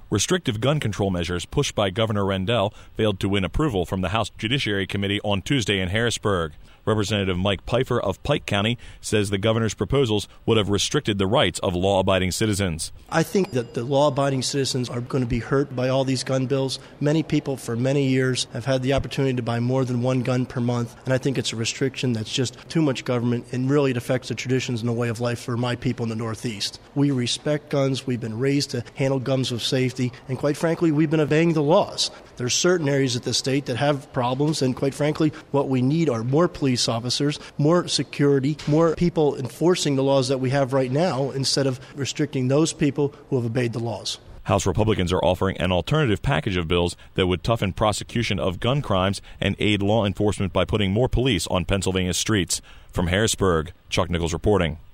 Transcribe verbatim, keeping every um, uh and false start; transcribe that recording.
Restrictive gun control measures pushed by Governor Rendell failed to win approval from the House Judiciary Committee on Tuesday in Harrisburg. Representative Mike Pfeiffer of Pike County says the governor's proposals would have restricted the rights of law-abiding citizens. I think that the law-abiding citizens are going to be hurt by all these gun bills. Many people for many years have had the opportunity to buy more than one gun per month, and I think it's a restriction that's just too much government, and really it affects the traditions and the way of life for my people in the Northeast. We respect guns. We've been raised to handle guns with safety, and quite frankly, we've been obeying the laws. There's certain areas of the state that have problems, and quite frankly, what we need are more police officers, more security, more people enforcing the laws that we have right now instead of restricting those people who have obeyed the laws. House Republicans are offering an alternative package of bills that would toughen prosecution of gun crimes and aid law enforcement by putting more police on Pennsylvania's streets. From Harrisburg, Chuck Nichols reporting.